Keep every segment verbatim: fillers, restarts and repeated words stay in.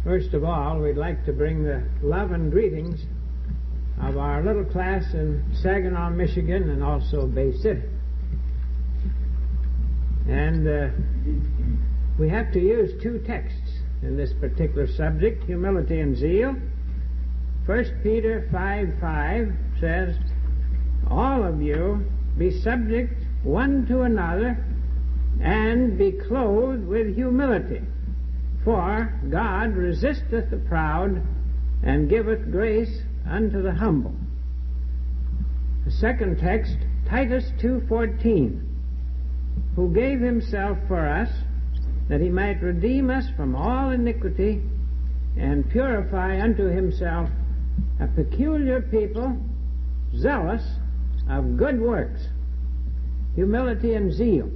First of all, we'd like to bring the love and greetings of our little class in Saginaw, Michigan, and also Bay City. And uh, we have to use two texts in this particular subject, humility and zeal. First Peter five five says, "All of you be subject one to another, and be clothed with humility. For God resisteth the proud, and giveth grace unto the humble." The second text, Titus two fourteen, "Who gave himself for us, that he might redeem us from all iniquity, and purify unto himself a peculiar people, zealous of good works." Humility and zeal.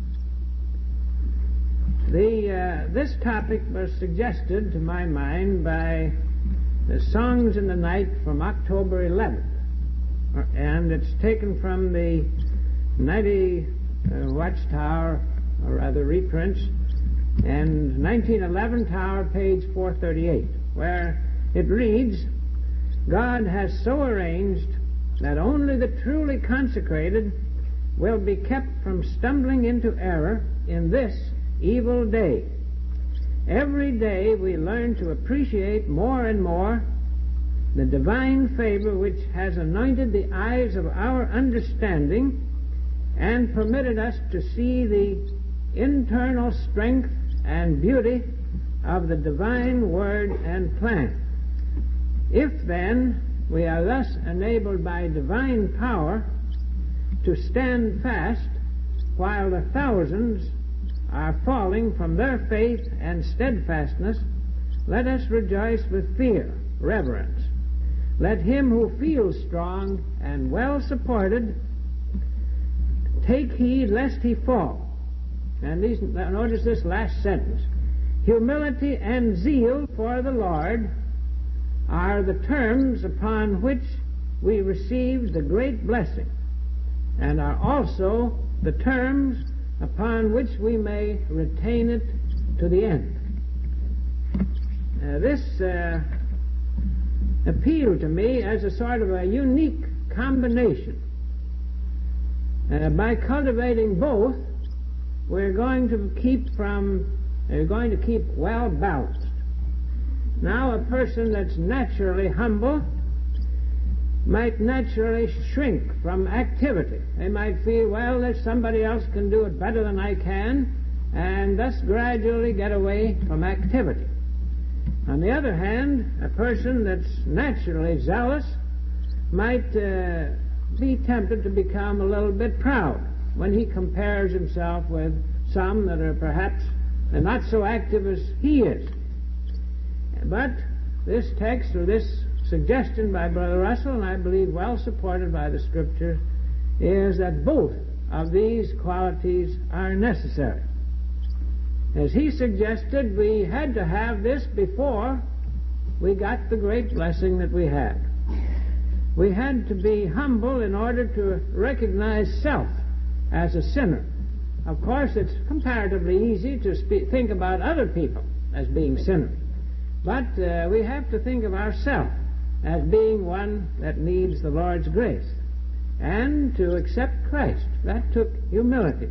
The, uh, this topic was suggested to my mind by the Songs in the Night from October eleventh, and it's taken from the ninety uh, Watchtower, or rather reprints, and nineteen eleven Tower, page four thirty-eight, where it reads, "God has so arranged that only the truly consecrated will be kept from stumbling into error in this evil day. Every day we learn to appreciate more and more the divine favor which has anointed the eyes of our understanding and permitted us to see the internal strength and beauty of the divine word and plan. If then we are thus enabled by divine power to stand fast while the thousands are falling from their faith and steadfastness, let us rejoice with fear, reverence. Let him who feels strong and well supported take heed lest he fall." And these, notice this last sentence. Humility and zeal for the Lord are the terms upon which we receive the great blessing, and are also the terms upon which we may retain it to the end. Uh, this uh, appealed to me as a sort of a unique combination. Uh, by cultivating both, we're going to keep from, we're going to keep well balanced. Now, a person that's naturally humble might naturally shrink from activity. They might feel, well, there's somebody else can do it better than I can, and thus gradually get away from activity. On the other hand, a person that's naturally zealous might uh, be tempted to become a little bit proud when he compares himself with some that are perhaps not so active as he is. But this text, or this suggestion by Brother Russell, and I believe well supported by the Scripture, is that both of these qualities are necessary. As he suggested, we had to have this before we got the great blessing that we had. We had to be humble in order to recognize self as a sinner. Of course, it's comparatively easy to spe- think about other people as being sinners, but uh, we have to think of ourselves as being one that needs the Lord's grace, and to accept Christ. That took humility.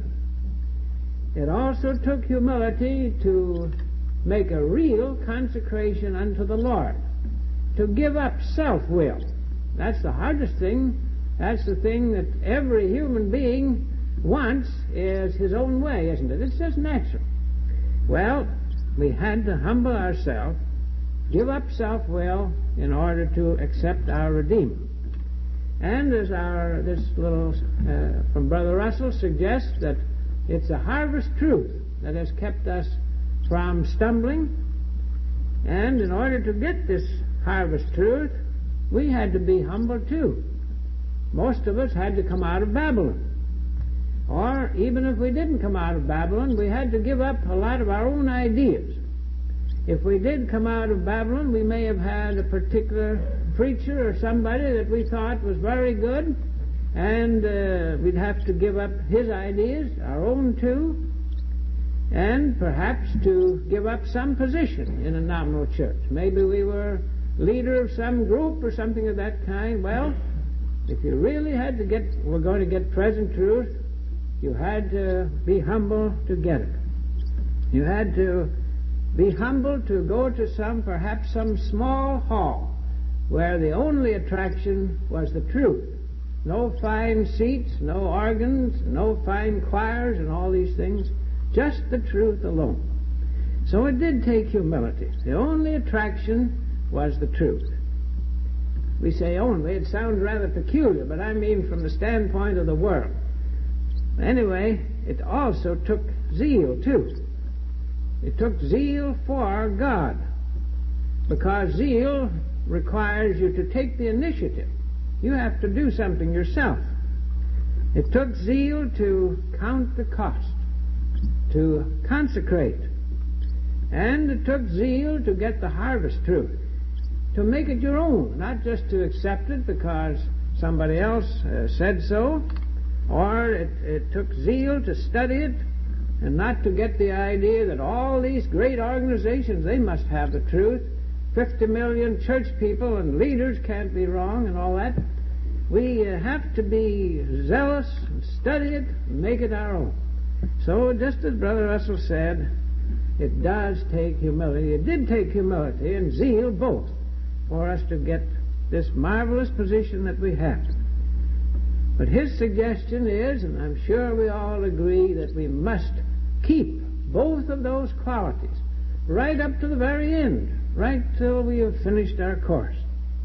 It also took humility to make a real consecration unto the Lord, to give up self-will. That's the hardest thing. That's the thing that every human being wants, is his own way, isn't it? It's just natural. Well, we had to humble ourselves, give up self-will in order to accept our Redeemer. And as our this little uh, from Brother Russell suggests, that it's a harvest truth that has kept us from stumbling. And in order to get this harvest truth, we had to be humble too. Most of us had to come out of Babylon. Or even if we didn't come out of Babylon, we had to give up a lot of our own ideas. If we did come out of Babylon, we may have had a particular preacher or somebody that we thought was very good, and uh, we'd have to give up his ideas, our own too. and perhaps to give up some position in a nominal church. Maybe we were leader of some group or something of that kind. Well, if you really had to get, were going to get present truth, you had to be humble to get it. You had to be humble to go to some, perhaps some small hall where the only attraction was the truth. No fine seats, no organs, no fine choirs and all these things, just the truth alone. So it did take humility. The only attraction was the truth. We say only, it sounds rather peculiar, but I mean from the standpoint of the world. Anyway, it also took zeal, too. It took zeal for God, because zeal requires you to take the initiative. You have to do something yourself. It took zeal to count the cost, to consecrate. And it took zeal to get the harvest truth, to make it your own, not just to accept it because somebody else uh, said so, or it, it took zeal to study it, and not to get the idea that all these great organizations, they must have the truth. Fifty million church people and leaders can't be wrong and all that. We uh, have to be zealous and study it and make it our own. So just as Brother Russell said, it does take humility. It did take humility and zeal both for us to get this marvelous position that we have. But his suggestion is, and I'm sure we all agree, that we must keep both of those qualities right up to the very end, right till we have finished our course.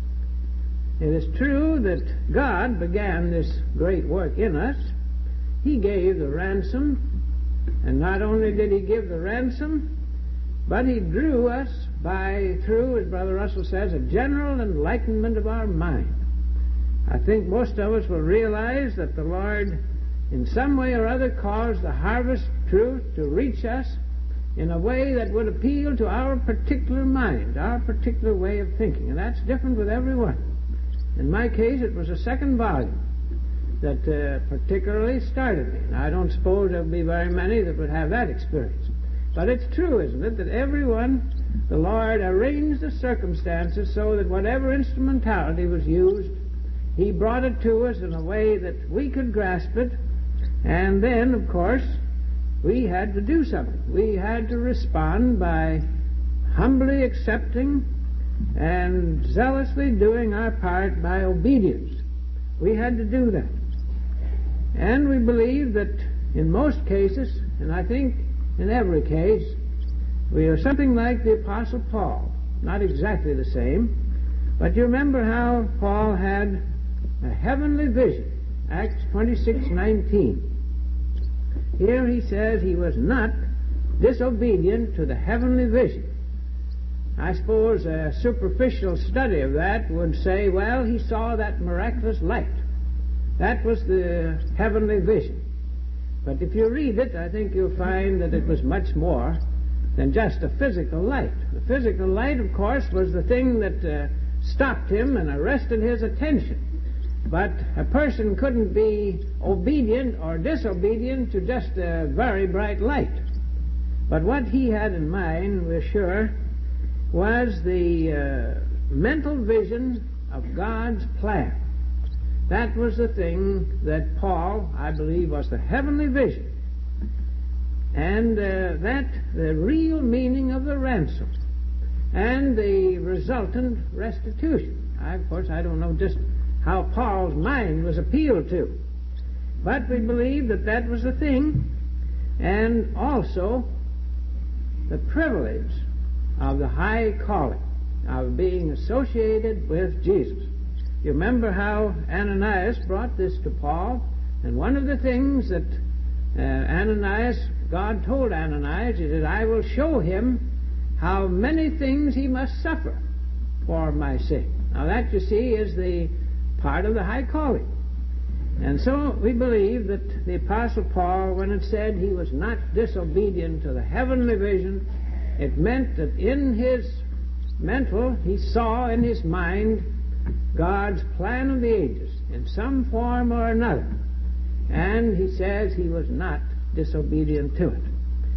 It is true that God began this great work in us. He gave the ransom, and not only did he give the ransom, but he drew us by, through, as Brother Russell says, a general enlightenment of our mind. I think most of us will realize that the Lord, in some way or other, caused the harvest truth to reach us in a way that would appeal to our particular mind, our particular way of thinking. And that's different with everyone. In my case, it was a second volume that uh, particularly started me. And I don't suppose there will be very many that would have that experience. But it's true, isn't it, that everyone, the Lord arranged the circumstances so that whatever instrumentality was used, he brought it to us in a way that we could grasp it. And then, of course, we had to do something. We had to respond by humbly accepting and zealously doing our part by obedience. We had to do that. And we believe that in most cases, and I think in every case, we are something like the Apostle Paul. Not exactly the same, but you remember how Paul had a heavenly vision. Acts twenty-six nineteen. Here he says he was not disobedient to the heavenly vision. I suppose a superficial study of that would say, well, he saw that miraculous light. That was the heavenly vision. But if you read it, I think you'll find that it was much more than just a physical light. The physical light, of course, was the thing that uh, stopped him and arrested his attention. But a person couldn't be obedient or disobedient to just a very bright light. But what he had in mind, we're sure, was the uh, mental vision of God's plan. That was the thing that Paul, I believe, was the heavenly vision. And uh, that, the real meaning of the ransom and the resultant restitution. I, of course, I don't know just how Paul's mind was appealed to. But we believe that that was the thing, and also the privilege of the high calling of being associated with Jesus. You remember how Ananias brought this to Paul, and one of the things that uh, Ananias, God told Ananias, is that I will show him how many things he must suffer for my sake. Now that, you see, is the part of the high calling. And so we believe that the Apostle Paul, when it said he was not disobedient to the heavenly vision, it meant that in his mental, he saw in his mind God's plan of the ages in some form or another. And he says he was not disobedient to it.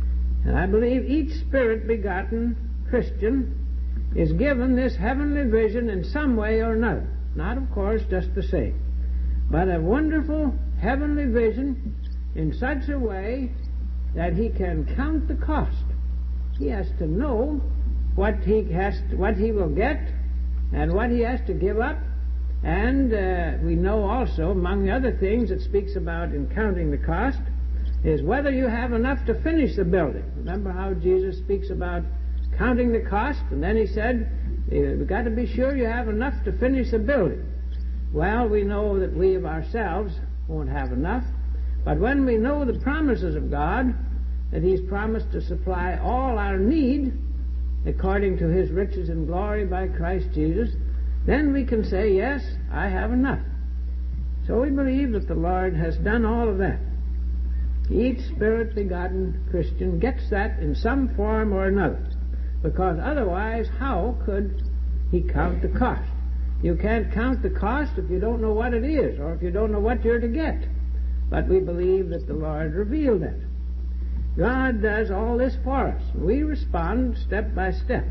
And I believe each Spirit-begotten Christian is given this heavenly vision in some way or another. Not, of course, just the same, but a wonderful heavenly vision in such a way that he can count the cost. He has to know what he has, to, what he will get, and what he has to give up. And uh, we know also, among the other things it speaks about in counting the cost, is whether you have enough to finish the building. Remember how Jesus speaks about counting the cost, and then he said, you've got to be sure you have enough to finish the building. Well, we know that we of ourselves won't have enough, but when we know the promises of God, that he's promised to supply all our need according to his riches and glory by Christ Jesus, then we can say, yes, I have enough. So we believe that the Lord has done all of that. Each Spirit-begotten Christian gets that in some form or another, because otherwise how could he count the cost? You can't count the cost if you don't know what it is, or if you don't know what you're to get. But we believe that the Lord revealed it. God does all this for us. We respond step by step.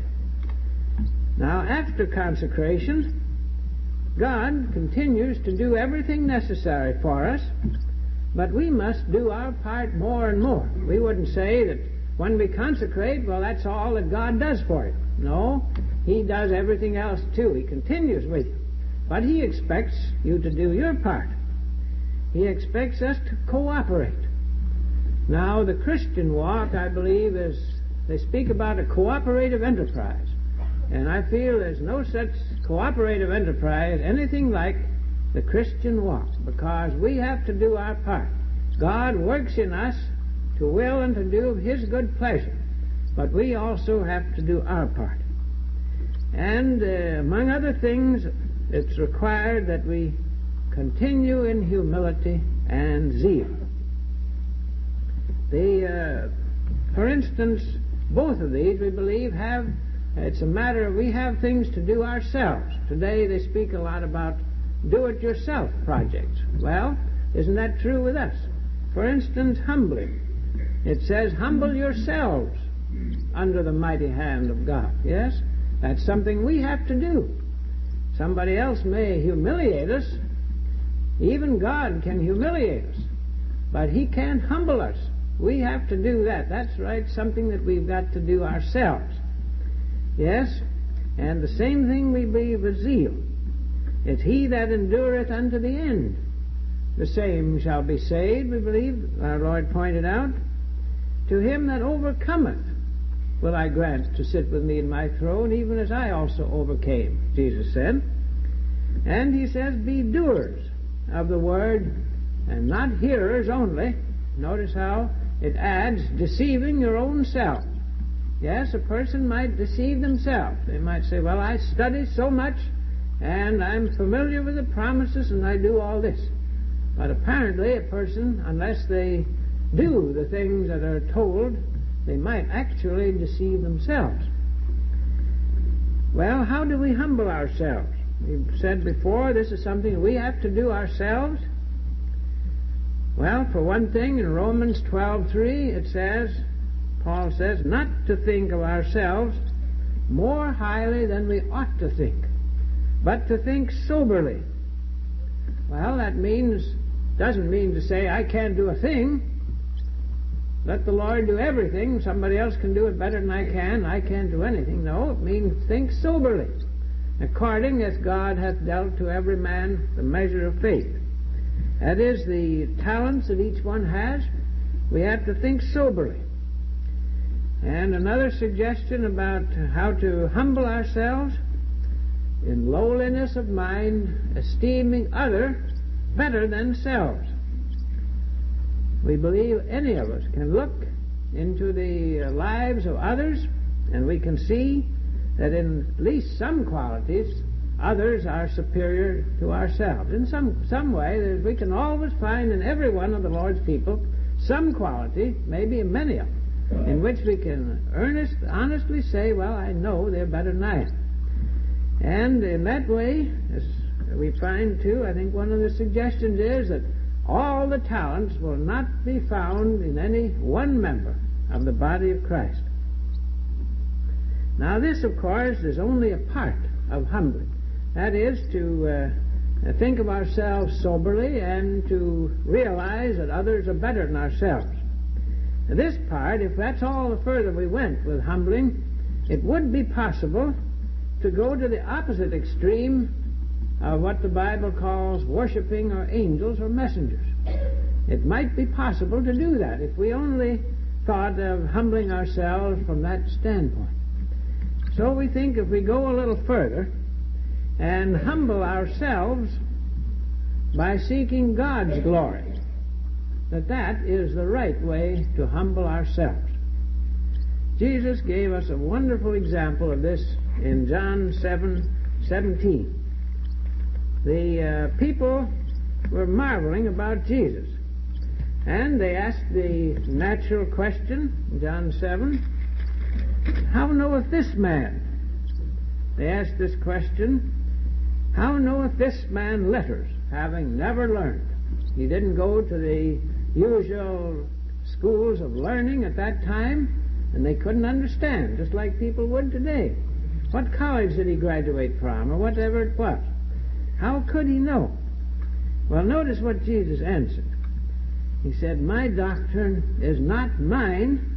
Now, after consecration, God continues to do everything necessary for us, but we must do our part more and more. We wouldn't say that when we consecrate, well, that's all that God does for you. No, he does everything else too. He continues with you. But he expects you to do your part. He expects us to cooperate. Now, the Christian walk, I believe, is, they speak about a cooperative enterprise. And I feel there's no such cooperative enterprise, anything like the Christian walk, because we have to do our part. God works in us to will and to do of his good pleasure, but we also have to do our part. And uh, among other things, it's required that we continue in humility and zeal. The, uh, for instance, both of these, we believe, have, it's a matter of, we have things to do ourselves. Today they speak a lot about do-it-yourself projects. Well, isn't that true with us? For instance, humbling. It says, humble yourselves under the mighty hand of God. Yes? That's something we have to do. Somebody else may humiliate us. Even God can humiliate us. But he can't humble us. We have to do that. That's right, something that we've got to do ourselves. Yes? And the same thing we believe with zeal. It's he that endureth unto the end. The same shall be saved, we believe, our Lord pointed out. To him that overcometh will I grant to sit with me in my throne, even as I also overcame, Jesus said. And he says, be doers of the word, and not hearers only. Notice how it adds, deceiving your own self. Yes, a person might deceive themselves. They might say, well, I study so much, and I'm familiar with the promises, and I do all this. But apparently a person, unless they do the things that are told, they might actually deceive themselves. Well, how do we humble ourselves? We've said before, this is something we have to do ourselves. Well, for one thing, in Romans twelve three, it says, Paul says, not to think of ourselves more highly than we ought to think, but to think soberly. Well, that means, doesn't mean to say I can't do a thing. Let the Lord do everything. Somebody else can do it better than I can. I can't do anything. No, it means think soberly, according as God hath dealt to every man the measure of faith. That is, the talents that each one has, we have to think soberly. And another suggestion about how to humble ourselves, in lowliness of mind, esteeming other better than selves. We believe any of us can look into the lives of others, and we can see that in at least some qualities, others are superior to ourselves. In some, some way, we can always find in every one of the Lord's people some quality, maybe many of them, in which we can earnest, honestly say, well, I know they're better than I am. And in that way, as we find too, I think one of the suggestions is that all the talents will not be found in any one member of the body of Christ. Now this, of course, is only a part of humbling. That is, to uh, think of ourselves soberly and to realize that others are better than ourselves. Now this part, if that's all the further we went with humbling, it would be possible to go to the opposite extreme of what the Bible calls worshiping our angels or messengers. It might be possible to do that if we only thought of humbling ourselves from that standpoint. So we think if we go a little further and humble ourselves by seeking God's glory, that that is the right way to humble ourselves. Jesus gave us a wonderful example of this in John seven seventeen. The uh, people were marveling about Jesus, and they asked the natural question, John seven, how knoweth this man? They asked this question, how knoweth this man letters, having never learned? He didn't go to the usual schools of learning at that time, and they couldn't understand, just like people would today. What college did he graduate from, or whatever it was? How could he know? Well, notice what Jesus answered. He said, my doctrine is not mine,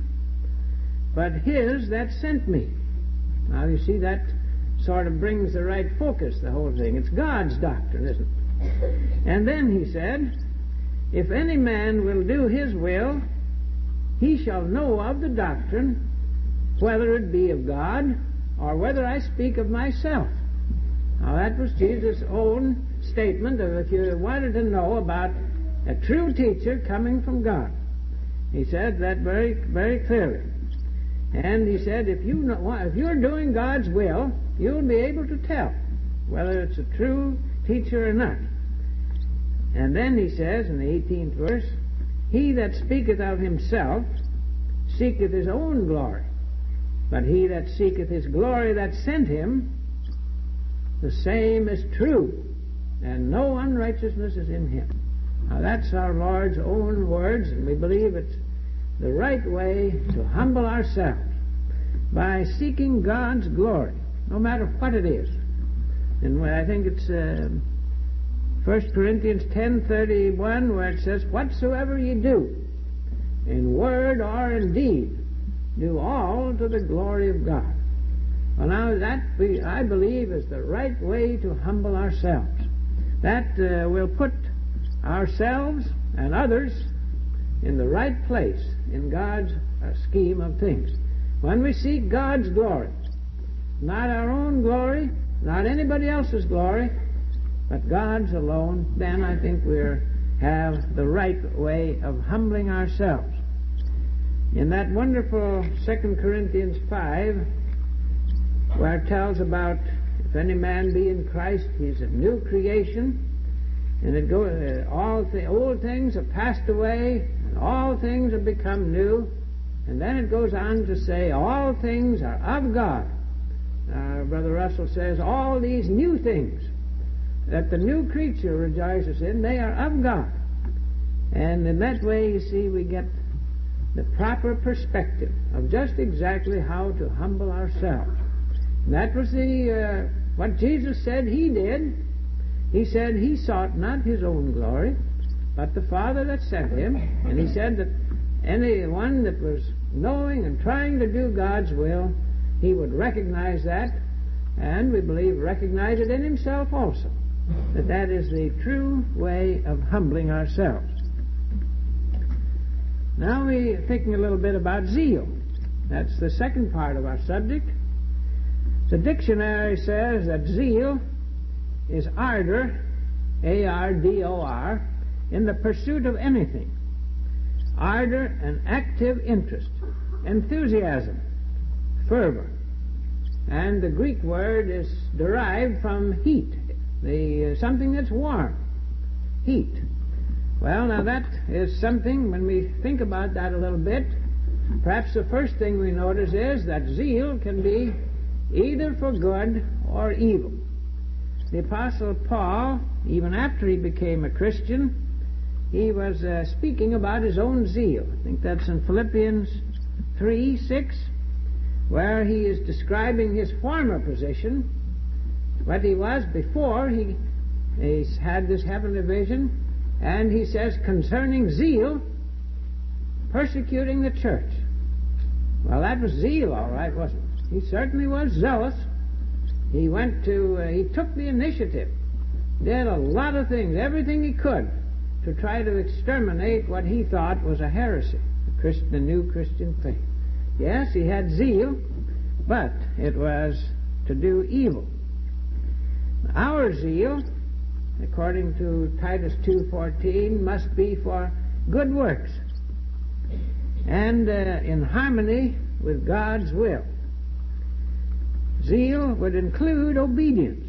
but his that sent me. Now, you see, that sort of brings the right focus, the whole thing. It's God's doctrine, isn't it? And then he said, if any man will do his will, he shall know of the doctrine, whether it be of God or whether I speak of myself. Now, that was Jesus' own statement of if you wanted to know about a true teacher coming from God. He said that very, very clearly. And he said, if, you know, if you're doing God's will, you'll be able to tell whether it's a true teacher or not. And then he says in the eighteenth verse, he that speaketh of himself seeketh his own glory, but he that seeketh his glory that sent him, the same is true, and no unrighteousness is in him. Now that's our Lord's own words, and we believe it's the right way to humble ourselves by seeking God's glory, no matter what it is. And I think it's uh, First Corinthians ten thirty-one, where it says, whatsoever ye do, in word or in deed, do all to the glory of God. Well, now that we, I believe is the right way to humble ourselves. That uh, will put ourselves and others in the right place in God's uh, scheme of things. When we seek God's glory, not our own glory, not anybody else's glory, but God's alone, then I think we have the right way of humbling ourselves. In that wonderful Second Corinthians five, where it tells about if any man be in Christ, he's a new creation, and it goes, uh, all the old things have passed away, and all things have become new, and then it goes on to say all things are of God. Uh, Brother Russell says all these new things that the new creature rejoices in, they are of God. And in that way, you see, we get the proper perspective of just exactly how to humble ourselves. And that was the uh, what Jesus said he did. He said he sought not his own glory, but the Father that sent him. And he said that anyone that was knowing and trying to do God's will, he would recognize that, and we believe recognize it in himself also, that that is the true way of humbling ourselves. Now we're thinking a little bit about zeal. That's the second part of our subject. The dictionary says that zeal is ardor, A R D O R, in the pursuit of anything. Ardor, an active interest. Enthusiasm, fervor. And the Greek word is derived from heat, the uh, something that's warm. Heat. Well, now that is something, when we think about that a little bit, perhaps the first thing we notice is that zeal can be either for good or evil. The Apostle Paul, even after he became a Christian, he was uh, speaking about his own zeal. I think that's in Philippians three six, where he is describing his former position, what he was before he, he had this heavenly vision, and he says, concerning zeal, persecuting the church. Well, that was zeal, all right, wasn't it? He certainly was zealous. He went to, uh, he took the initiative, did a lot of things, everything he could, to try to exterminate what he thought was a heresy, the, Christ, the new Christian faith. Yes, he had zeal, but it was to do evil. Our zeal, according to Titus two fourteen, must be for good works and uh, in harmony with God's will. Zeal would include obedience,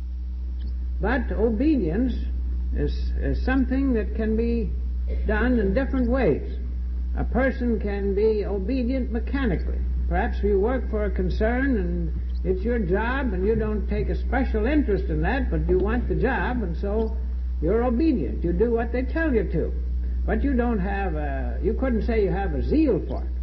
but obedience is, is something that can be done in different ways. A person can be obedient mechanically. Perhaps you work for a concern and it's your job and you don't take a special interest in that, but you want the job, and so you're obedient. You do what they tell you to. But you don't have a, you couldn't say you have a zeal for it.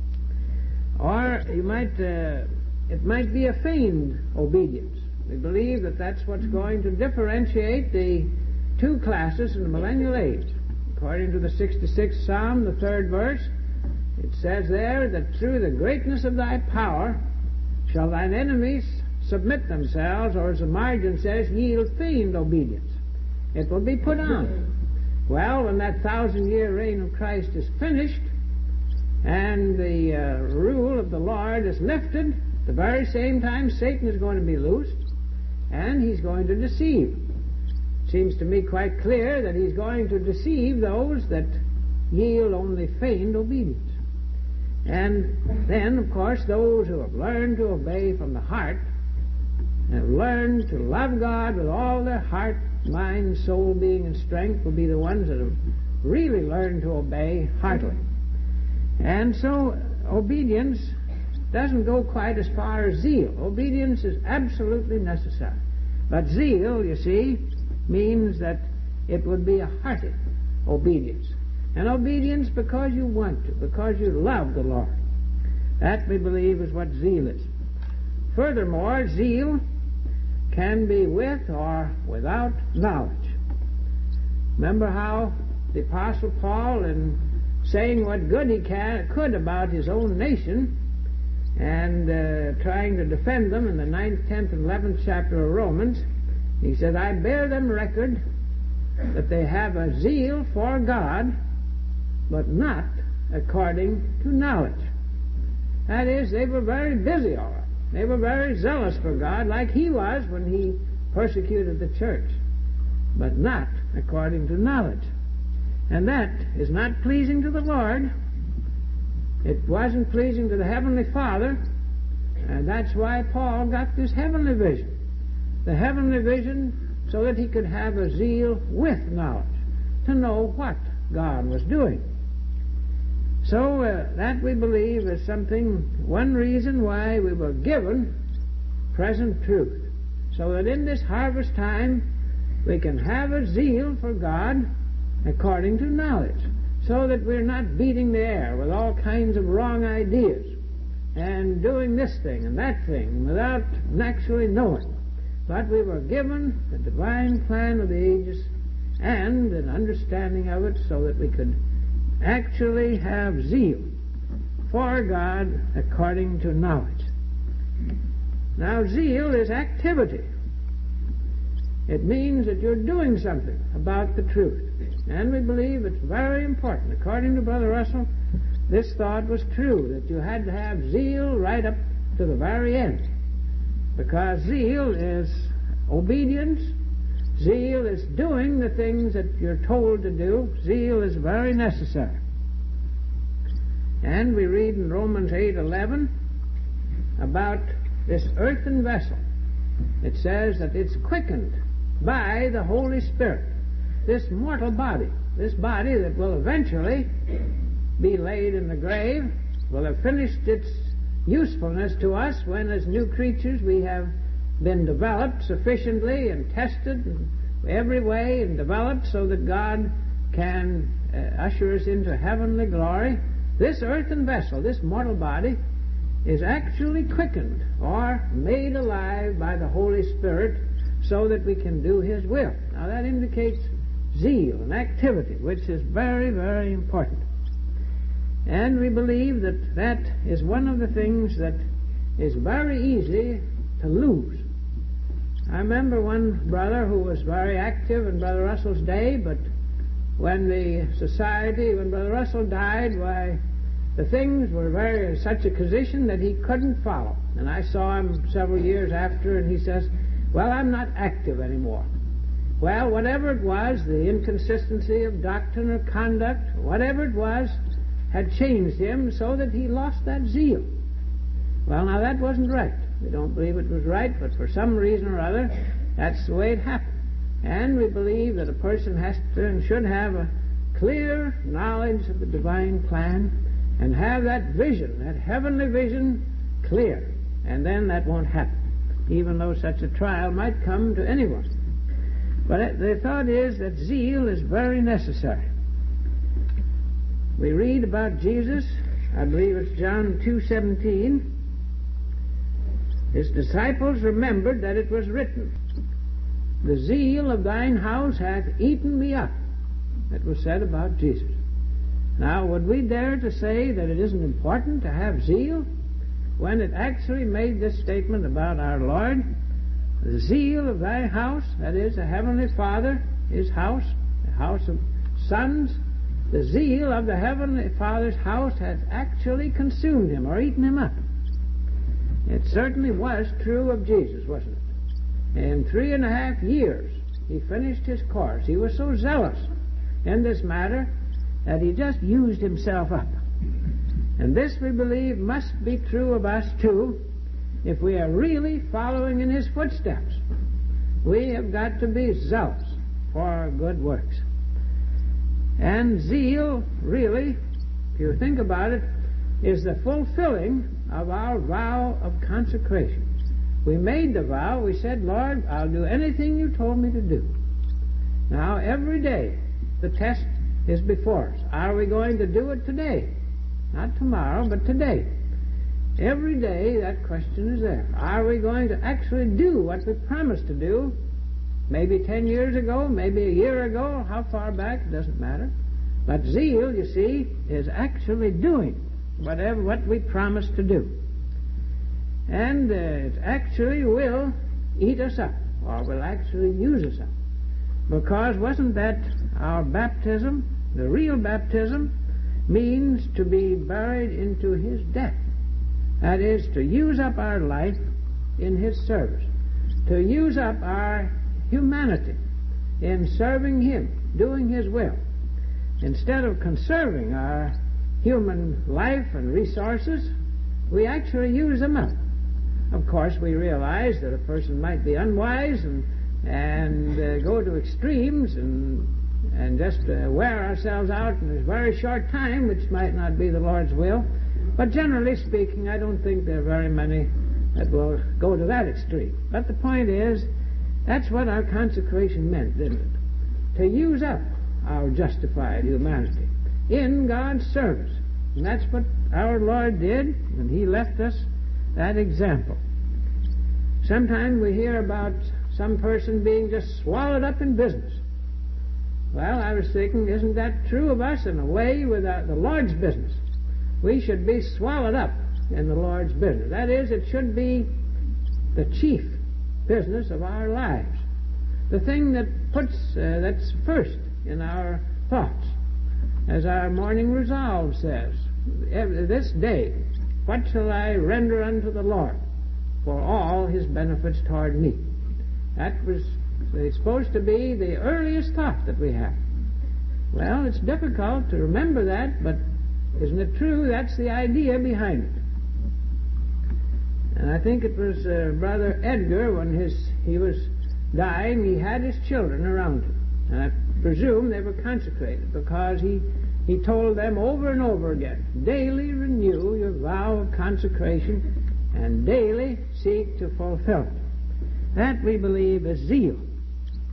Or you might, uh, it might be a feigned obedience. We believe that that's what's going to differentiate the two classes in the millennial age. According to the sixty-sixth Psalm, the third verse, it says there that through the greatness of thy power shall thine enemies submit themselves, or as the margin says, yield feigned obedience. It will be put on. Well, when that thousand-year reign of Christ is finished and the uh, rule of the Lord is lifted, at the very same time Satan is going to be loosed and he's going to deceive. It seems to me quite clear that he's going to deceive those that yield only feigned obedience. And then, of course, those who have learned to obey from the heart, have learned to love God with all their heart, mind, soul, being, and strength, will be the ones that have really learned to obey heartily. And so, obedience doesn't go quite as far as zeal. Obedience is absolutely necessary. But zeal, you see, means that it would be a hearty obedience. And obedience because you want to, because you love the Lord. That, we believe, is what zeal is. Furthermore, zeal can be with or without knowledge. Remember how the Apostle Paul, in saying what good he can, could about his own nation and uh, trying to defend them in the ninth, tenth, and eleventh chapter of Romans, he said, I bear them record that they have a zeal for God, but not according to knowledge. That is, they were very busy, all right. They were very zealous for God, like he was when he persecuted the church, but not according to knowledge. And that is not pleasing to the Lord. It wasn't pleasing to the Heavenly Father, and that's why Paul got this heavenly vision. The heavenly vision so that he could have a zeal with knowledge, to know what God was doing. So uh, that, we believe, is something, one reason why we were given present truth, so that in this harvest time we can have a zeal for God according to knowledge, so that we're not beating the air with all kinds of wrong ideas and doing this thing and that thing without actually knowing. But we were given the divine plan of the ages and an understanding of it so that we could actually have zeal for God according to knowledge. Now, zeal is activity. It means that you're doing something about the truth. And we believe it's very important. According to Brother Russell, this thought was true, that you had to have zeal right up to the very end. Because zeal is obedience. Zeal is doing the things that you're told to do. Zeal is very necessary. And we read in Romans eight eleven about this earthen vessel. It says that it's quickened by the Holy Spirit. This mortal body, this body that will eventually be laid in the grave, will have finished its usefulness to us when, as new creatures, we have been developed sufficiently and tested in every way and developed so that God can uh, usher us into heavenly glory this earthen vessel, this mortal body, is actually quickened or made alive by the Holy Spirit so that we can do His will. Now that indicates zeal and activity, which is very, very important. And we believe that that is one of the things that is very easy to lose. I remember one brother who was very active in Brother Russell's day, but when the society, when Brother Russell died, why, the things were very in such a condition that he couldn't follow. And I saw him several years after, and he says, well, I'm not active anymore. Well, whatever it was, the inconsistency of doctrine or conduct, whatever it was, had changed him so that he lost that zeal. Well, now that wasn't right. We don't believe it was right, but for some reason or other, that's the way it happened. And we believe that a person has to and should have a clear knowledge of the divine plan and have that vision, that heavenly vision, clear. And then that won't happen, even though such a trial might come to anyone. But the thought is that zeal is very necessary. We read about Jesus, I believe it's John two seventeen. His disciples remembered that it was written, the zeal of thine house hath eaten me up. That was said about Jesus. Now, would we dare to say that it isn't important to have zeal when it actually made this statement about our Lord? The zeal of thy house, that is, the Heavenly Father, His house, the house of sons, the zeal of the Heavenly Father's house has actually consumed Him or eaten Him up. It certainly was true of Jesus, wasn't it? In three and a half years, He finished His course. He was so zealous in this matter that He just used Himself up. And this, we believe, must be true of us, too, if we are really following in His footsteps. We have got to be zealous for our good works. And zeal, really, if you think about it, is the fulfilling of our vow of consecration. We made the vow. We said, Lord, I'll do anything you told me to do. Now, every day, the test is before us. Are we going to do it today? Not tomorrow, but today. Every day, that question is there. Are we going to actually do what we promised to do? Maybe ten years ago, maybe a year ago, how far back, it doesn't matter. But zeal, you see, is actually doing whatever what we promised to do. And uh, it actually will eat us up, or will actually use us up. Because wasn't that our baptism? The real baptism means to be buried into His death. That is, to use up our life in His service. To use up our humanity in serving Him, doing His will. Instead of conserving our human life and resources, we actually use them up. Of course, we realize that a person might be unwise and and uh, go to extremes and and just uh, wear ourselves out in a very short time, which might not be the Lord's will. But generally speaking, I don't think there are very many that will go to that extreme. But the point is, that's what our consecration meant, didn't it? To use up our justified humanity in God's service. And that's what our Lord did, and He left us that example. Sometimes we hear about some person being just swallowed up in business. Well, I was thinking, isn't that true of us in a way with our, the Lord's business? We should be swallowed up in the Lord's business. That is, it should be the chief business of our lives. The thing that puts, uh, that's first in our thoughts. As our morning resolve says, this day, what shall I render unto the Lord for all His benefits toward me? That was it's supposed to be the earliest thought that we have. Well, it's difficult to remember that, but isn't it true? That's the idea behind it. And I think it was uh, Brother Edgar, when his he was dying, he had his children around him. And I presume they were consecrated, because he, he told them over and over again, daily renew your vow of consecration and daily seek to fulfill it. That, we believe, is zeal.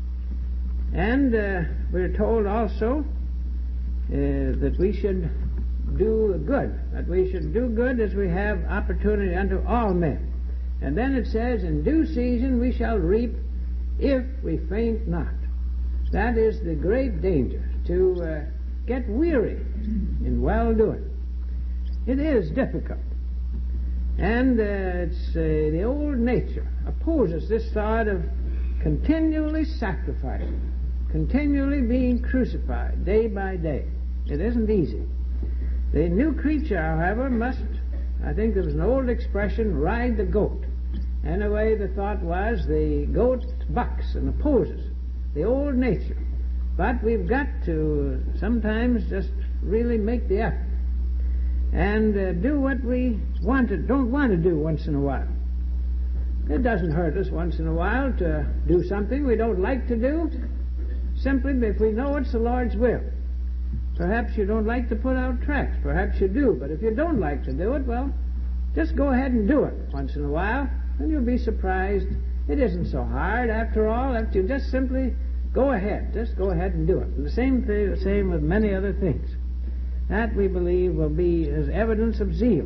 And uh, we're told also uh, that we should do good, that we should do good as we have opportunity unto all men. And then it says, in due season we shall reap if we faint not. That is the great danger, to uh, get weary in well-doing. It is difficult. And uh, it's uh, the old nature opposes this thought of continually sacrificing, continually being crucified day by day. It isn't easy. The new creature, however, must, I think there was an old expression, ride the goat. Anyway, the thought was the goat bucks and opposes the old nature. But we've got to sometimes just really make the effort and uh, do what we want to, don't want to do once in a while. It doesn't hurt us once in a while to do something we don't like to do, simply if we know it's the Lord's will. Perhaps you don't like to put out tracts. Perhaps you do. But if you don't like to do it, well, just go ahead and do it once in a while, and you'll be surprised. It isn't so hard, after all, if you just simply go ahead. Just go ahead and do it. And the same thing, the same with many other things. That, we believe, will be as evidence of zeal.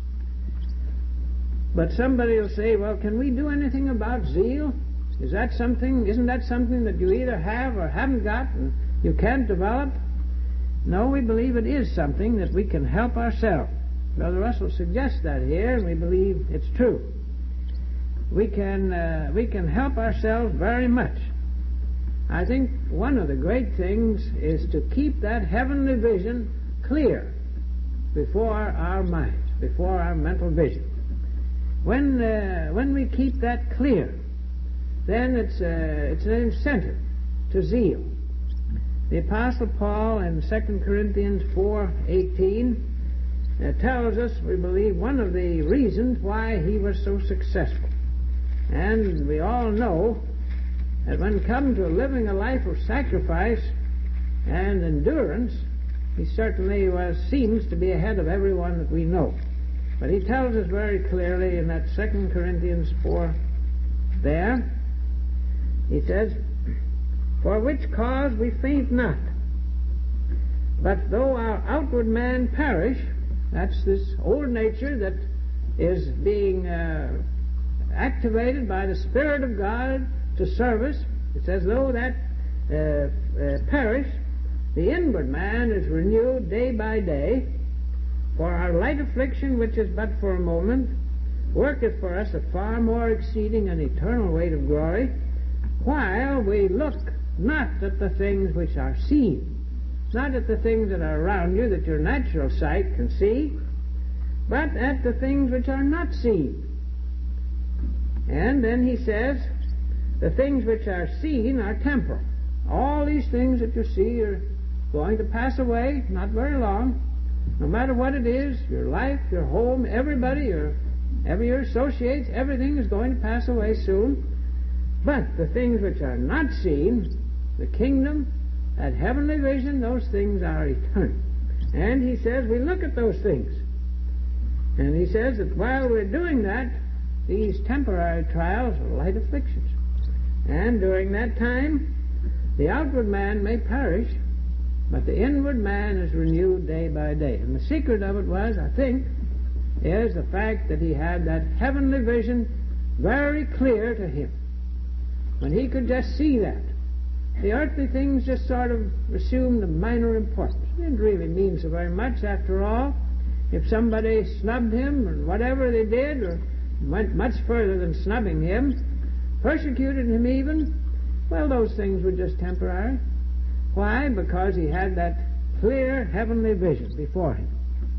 But somebody will say, well, can we do anything about zeal? Is that something, isn't that something that you either have or haven't got and you can't develop? No, we believe it is something that we can help ourselves. Brother Russell suggests that here, and we believe it's true. We can, uh, we can help ourselves very much. I think one of the great things is to keep that heavenly vision clear before our minds, before our mental vision. When uh, when we keep that clear, then it's uh, it's an incentive to zeal. The Apostle Paul in Second Corinthians four eighteen uh, tells us, we believe, one of the reasons why he was so successful. And we all know that when it comes to living a life of sacrifice and endurance, he certainly was, seems to be ahead of everyone that we know. But he tells us very clearly in that Second Corinthians four there, he says, for which cause we faint not. But though our outward man perish, that's this old nature that is being uh, activated by the Spirit of God to service, it says, though that uh, uh, perish, the inward man is renewed day by day, for our light affliction, which is but for a moment, worketh for us a far more exceeding and eternal weight of glory, while we look not at the things which are seen, not at the things that are around you that your natural sight can see, but at the things which are not seen. And then he says, the things which are seen are temporal. All these things that you see are going to pass away, not very long. No matter what it is, your life, your home, everybody, your, every your associates, everything is going to pass away soon. But the things which are not seen, the kingdom, that heavenly vision, those things are eternal. And he says we look at those things. And he says that while we're doing that, these temporary trials are light afflictions. And during that time, the outward man may perish, but the inward man is renewed day by day. And the secret of it was, I think, is the fact that he had that heavenly vision very clear to him. When he could just see that, the earthly things just sort of assumed a minor importance. It didn't really mean so very much after all. If somebody snubbed him or whatever they did, or went much further than snubbing him, persecuted him even, well, those things were just temporary. Why? Because he had that clear heavenly vision before him.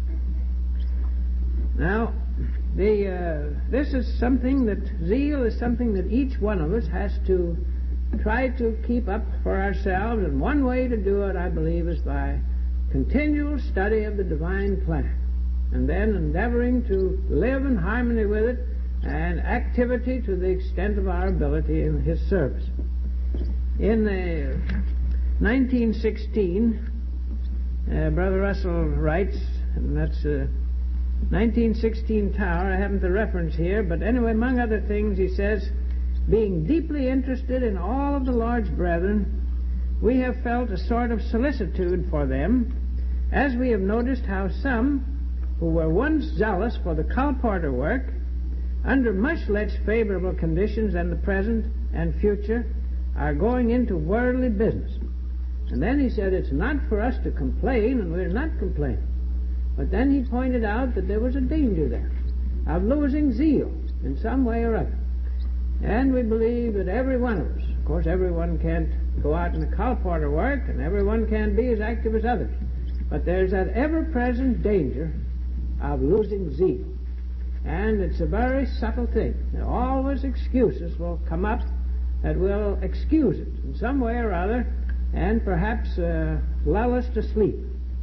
Now, the uh, this is something that, zeal is something that each one of us has to try to keep up for ourselves, and one way to do it, I believe, is by continual study of the divine plan, and then endeavoring to live in harmony with it, and activity to the extent of our ability in his service. In the nineteen sixteen, uh, Brother Russell writes, and that's uh, nineteen sixteen Tower, I haven't the reference here, but anyway, among other things, he says, being deeply interested in all of the Lord's brethren, we have felt a sort of solicitude for them, as we have noticed how some who were once zealous for the colporteur work, under much less favorable conditions than the present and future, are going into worldly business. And then he said it's not for us to complain, and we're not complaining. But then he pointed out that there was a danger there of losing zeal in some way or other. And we believe that every one of us, of course everyone can't go out in the colporteur work, and everyone can't be as active as others, but there's that ever-present danger of losing zeal. And it's a very subtle thing. There are always excuses will come up that will excuse it in some way or other, and perhaps uh, lull us to sleep.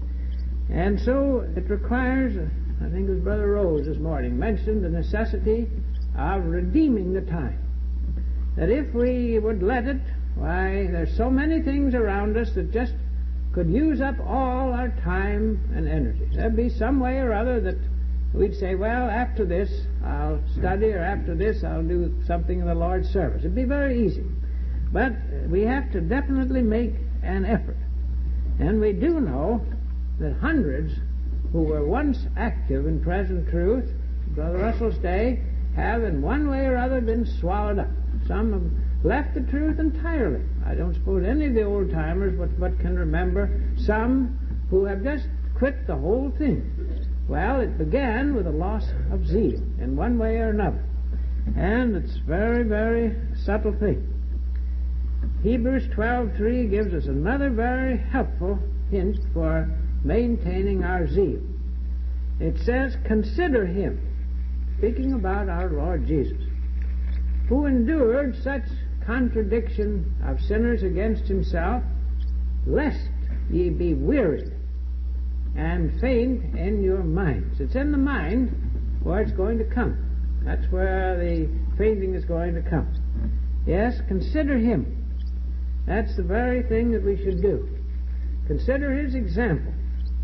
And so it requires, I think it was Brother Rose this morning mentioned the necessity of redeeming the time. That if we would let it, why, there's so many things around us that just could use up all our time and energy. There'd be some way or other that we'd say, well, after this I'll study, or after this I'll do something in the Lord's service. It'd be very easy. But we have to definitely make an effort. And we do know that hundreds who were once active in present truth, Brother Russell's day, have in one way or other been swallowed up. Some have left the truth entirely. I don't suppose any of the old-timers but, but can remember some who have just quit the whole thing. Well, it began with a loss of zeal in one way or another. And it's very, very subtle thing. Hebrews twelve three gives us another very helpful hint for maintaining our zeal. It says, consider him, speaking about our Lord Jesus, who endured such contradiction of sinners against himself, lest ye be wearied and faint in your minds. It's in the mind where it's going to come. That's where the fainting is going to come. Yes, consider him. That's the very thing that we should do. Consider his example.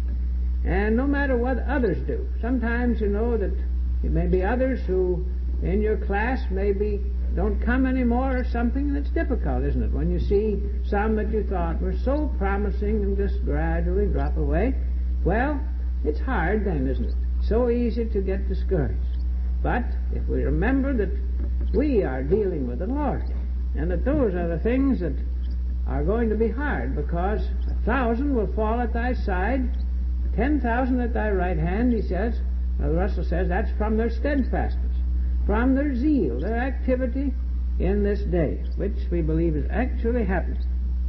And no matter what others do, sometimes you know that it may be others who in your class maybe don't come anymore or something, and it's difficult, isn't it, when you see some that you thought were so promising and just gradually drop away. Well, it's hard then, isn't it? So easy to get discouraged. But if we remember that we are dealing with the Lord, and that those are the things that are going to be hard, because a thousand will fall at thy side, ten thousand at thy right hand, he says. Brother Russell says that's from their steadfastness, from their zeal, their activity in this day, which we believe is actually happening.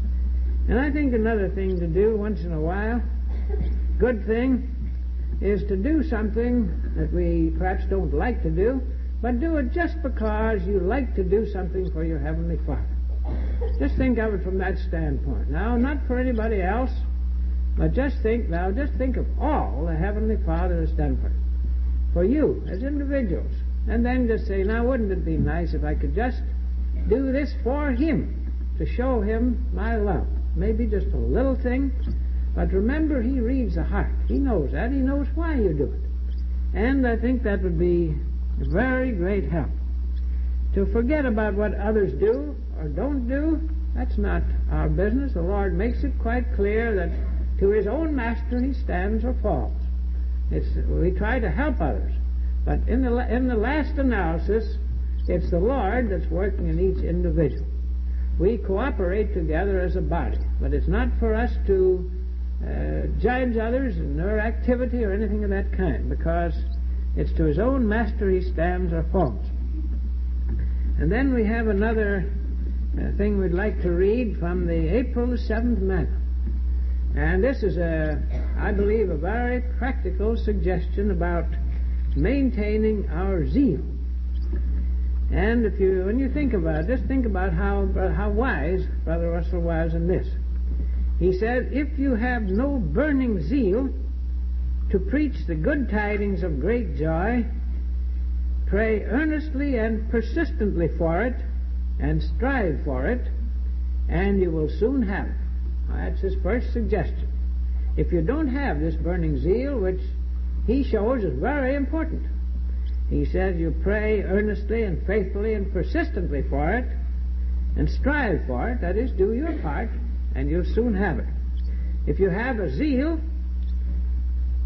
And I think another thing to do once in a while, good thing, is to do something that we perhaps don't like to do, but do it just because you like to do something for your Heavenly Father. Just think of it from that standpoint. Now, not for anybody else, but just think now, just think of all the Heavenly Father has done for you, for you as individuals. And then just say, now, wouldn't it be nice if I could just do this for Him, to show Him my love? Maybe just a little thing, but remember, He reads the heart. He knows that. He knows why you do it. And I think that would be a very great help. To forget about what others do or don't do, that's not our business. The Lord makes it quite clear that to His own master He stands or falls. It's, we try to help others, but in the, in the last analysis, it's the Lord that's working in each individual. We cooperate together as a body, but it's not for us to uh, judge others in their activity or anything of that kind, because it's to His own master He stands or falls. And then we have another uh, thing we'd like to read from the April the seventh Manna. And this is, a, I believe, a very practical suggestion about maintaining our zeal. And if you, when you think about it, just think about how, how wise Brother Russell was in this. He said, if you have no burning zeal to preach the good tidings of great joy, pray earnestly and persistently for it, and strive for it, and you will soon have it. That's his first suggestion. If you don't have this burning zeal, which he shows is very important, he says you pray earnestly and faithfully and persistently for it, and strive for it, that is, do your part, and you'll soon have it. If you have a zeal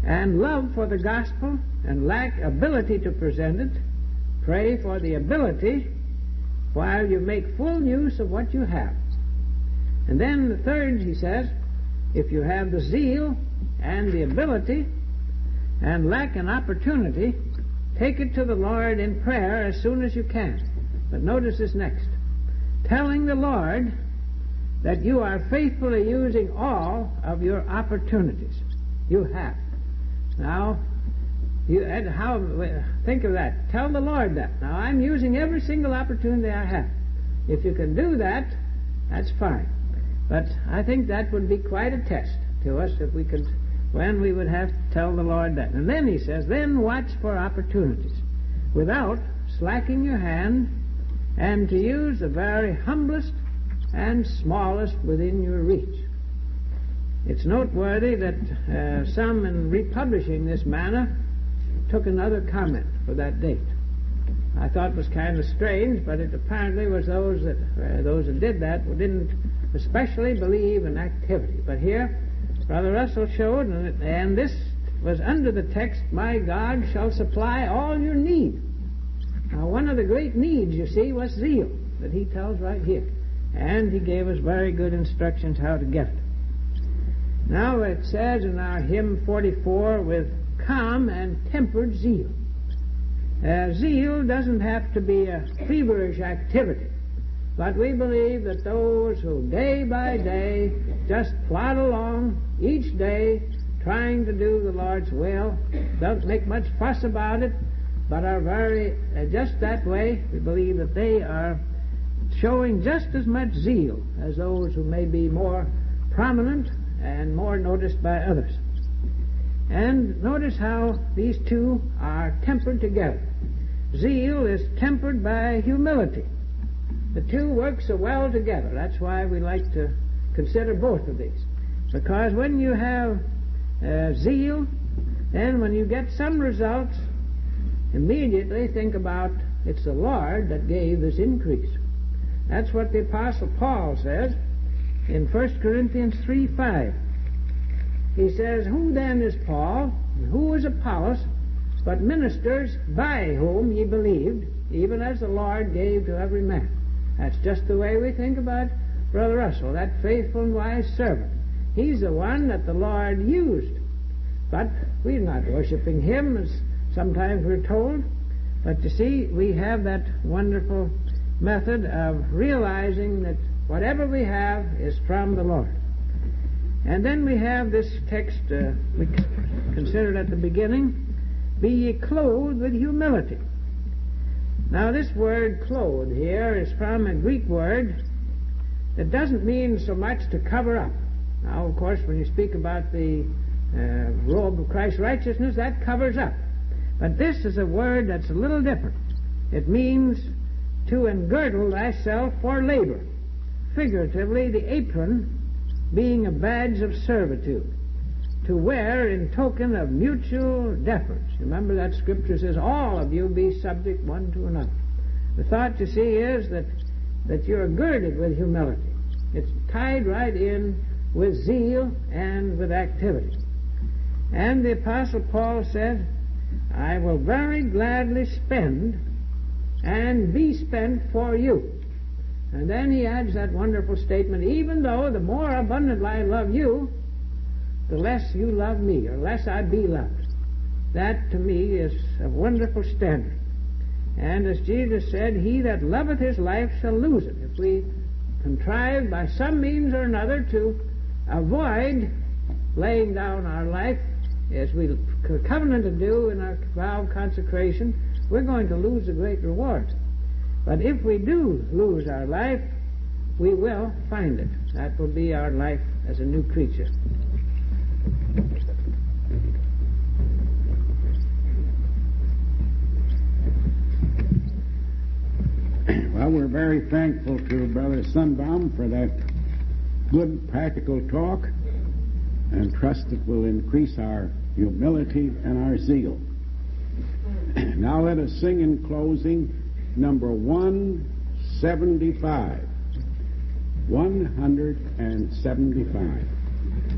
and love for the gospel and lack ability to present it, pray for the ability while you make full use of what you have. And then the third, he says, if you have the zeal and the ability and lack an opportunity, take it to the Lord in prayer as soon as you can. But notice this next. Telling the Lord that you are faithfully using all of your opportunities. You have. Now, you, how, think of that. Tell the Lord that. Now, I'm using every single opportunity I have. If you can do that, that's fine. But I think that would be quite a test to us if we could, when we would have to tell the Lord that. And then he says, then watch for opportunities without slacking your hand, and to use the very humblest and smallest within your reach. It's noteworthy that uh, some, in republishing this manner, took another comment for that date. I thought it was kind of strange, but it apparently was those that uh, those that did that didn't especially believe in activity. But here, Brother Russell showed, and, and this was under the text, my God shall supply all your need. Now, one of the great needs, you see, was zeal, that he tells right here. And he gave us very good instructions how to get it. Now it says in our hymn forty-four, with calm and tempered zeal. Uh, zeal doesn't have to be a feverish activity, but we believe that those who day by day just plod along each day trying to do the Lord's will, don't make much fuss about it, but are very, uh, just that way, we believe that they are showing just as much zeal as those who may be more prominent and more noticed by others. And notice how these two are tempered together. Zeal is tempered by humility. The two work so well together. That's why we like to consider both of these. Because when you have uh, zeal, then when you get some results, immediately think about it's the Lord that gave this increase. That's what the Apostle Paul says in First Corinthians three five. He says, who then is Paul, and who is Apollos, but ministers by whom ye believed, even as the Lord gave to every man. That's just the way we think about Brother Russell, that faithful and wise servant. He's the one that the Lord used. But we're not worshiping him, as sometimes we're told. But you see, we have that wonderful method of realizing that whatever we have is from the Lord. And then we have this text uh, we considered at the beginning, be ye clothed with humility. Now this word clothed here is from a Greek word that doesn't mean so much to cover up. Now, of course, when you speak about the uh, robe of Christ's righteousness, that covers up. But this is a word that's a little different. It means to engirdle thyself for labor. Figuratively, the apron being a badge of servitude, to wear in token of mutual deference. Remember that scripture says, all of you be subject one to another. The thought, you see, is that, that you're girded with humility. It's tied right in with zeal and with activity. And the Apostle Paul said, I will very gladly spend and be spent for you. And then he adds that wonderful statement, even though the more abundantly I love you, the less you love me, or less I be loved. That, to me, is a wonderful standard. And as Jesus said, he that loveth his life shall lose it. If we contrive by some means or another to avoid laying down our life, as we covenant to do in our vow of consecration, we're going to lose a great reward. But if we do lose our life, we will find it. That will be our life as a new creature. Well, we're very thankful to Brother Sunbaum for that good practical talk, and trust it will increase our humility and our zeal. Now let us sing in closing number one seventy-five. one seventy-five.